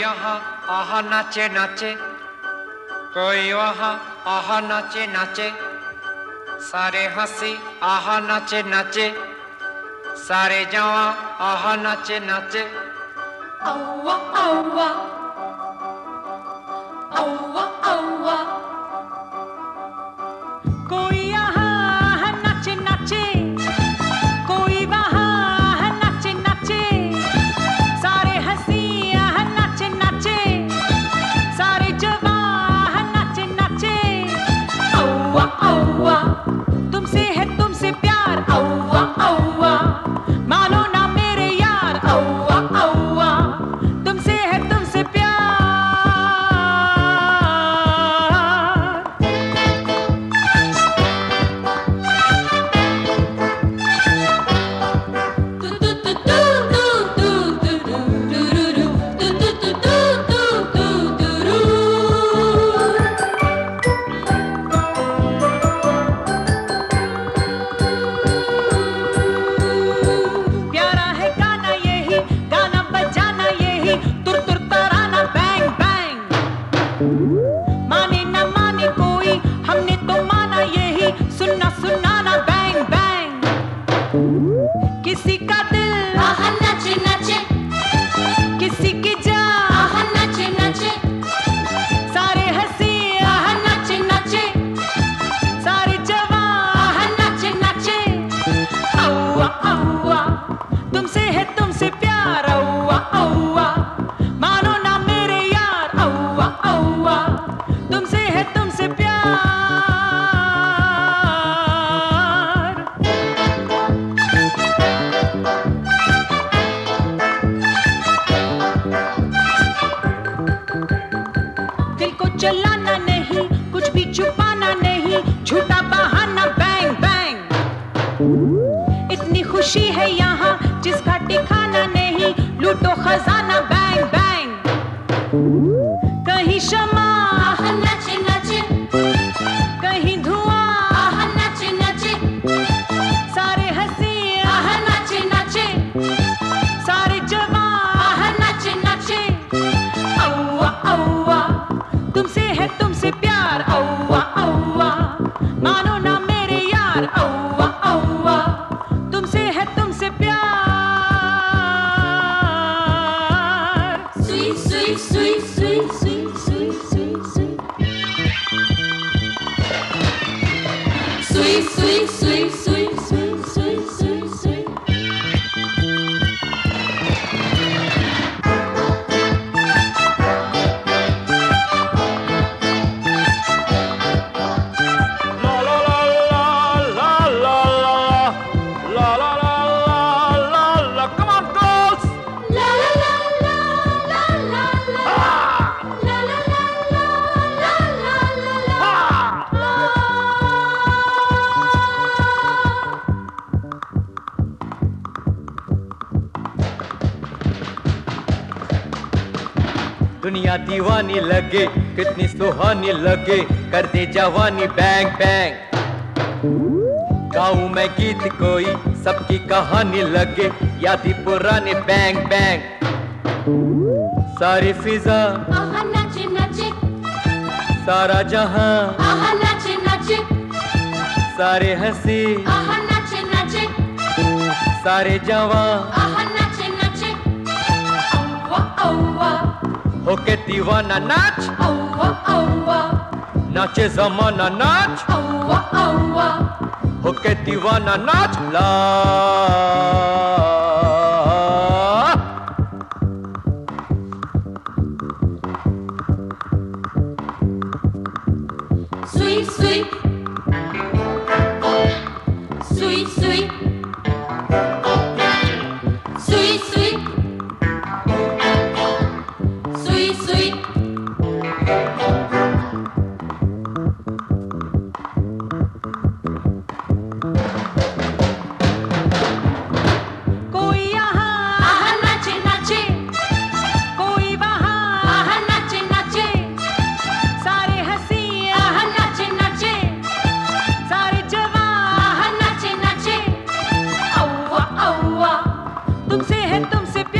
यहाँ आहा नाचे नाचे, कोई वहाँ आहा नाचे नाचे, सारे हंसी आहा नाचे नाचे, सारे जवां आहा नाचे नाचे। औवा औवा औवा औवा, कोई यहाँ नाचे नाचे, कोई वहाँ नाचे नाचे, सारे हंसी यहाँ नाचे नाचे, सारे जवां नाचे नाचे। औवा औवा, तुमसे है तुमसे प्यार, औवा औवा, मानो ना मेरे यार, औवा औवा, तुमसे है तुमसे प्यार। प्यारा है गाना यही, गाना बजाना यही, तुर तुर तराना बैंग बैंग। माने न माने कोई, हमने तो माना यही, सुनना सुनाना बैंग बैंग। किसी का दिल आहा नाचे नाचे, किसी की जान आहा नाचे नाचे, सारे हंसी आहा नाचे नाचे, सारे जवां आहा नाचे नाचे। औवा औवा, तुमसे है तुमसे प्यार, औवा औवा, मानो ना मेरे यार, औवा औवा, तुमसे है तुमसे प्यार। दिल को चलाना नहीं, कुछ भी छुपाना नहीं, झूठा बहाना बैंग बैंग। इतनी खुशी है यहाँ जिसका ठिकाना नहीं, लूटो खजाना बैंग बैंग। कहीं शमा आहा नाचे नाचे, कहीं धुआं आहा नाचे नाचे, सारे हंसी आहा नाचे नाचे, सारे जवां आहा नाचे नाचे। औवा औवा, तुमसे है तुमसे प्यार, औवा औवा, मानो ना मेरे यार, औवा औवा, तुमसे है तुमसे प्यार। सुई सुई सुई सुई सुई सुई सुई सुई, सुई सुई सुई सुई सुई सुई सुई सुई। La la la la la la la la la la la la, come on girls! La la la la la la la, la la la la la la la दुनिया दीवानी लगे, कितनी सुहानी लगे, कर दे जवानी बैंग बैंग। गाऊं मैं गीत कोई, सबकी कहानी लगे, यादी पुरानी बैंग बैंग। सारी फिजा आहा नाचे नाचे, सारा जहां, आहा नाचे नाचे, सारे हंसी आहा नाचे नाचे, सारे जवां, आहा नाचे नाचे। औवा औवा होके दीवाना नाच, औवा औवा, नाचे जमाना नाच, औवा औवा, होके दीवाना नाच। ला सुई सुई सुई सुई सुई सुई सुई सुई। कोई यहाँ आहा नाचे नाचे, कोई वहाँ आहा नाचे नाचे, सारे हंसी आहा नाचे नाचे, सारे जवां आहा नाचे नाचे। औवा औवा, तुमसे है तुमसे प्यार।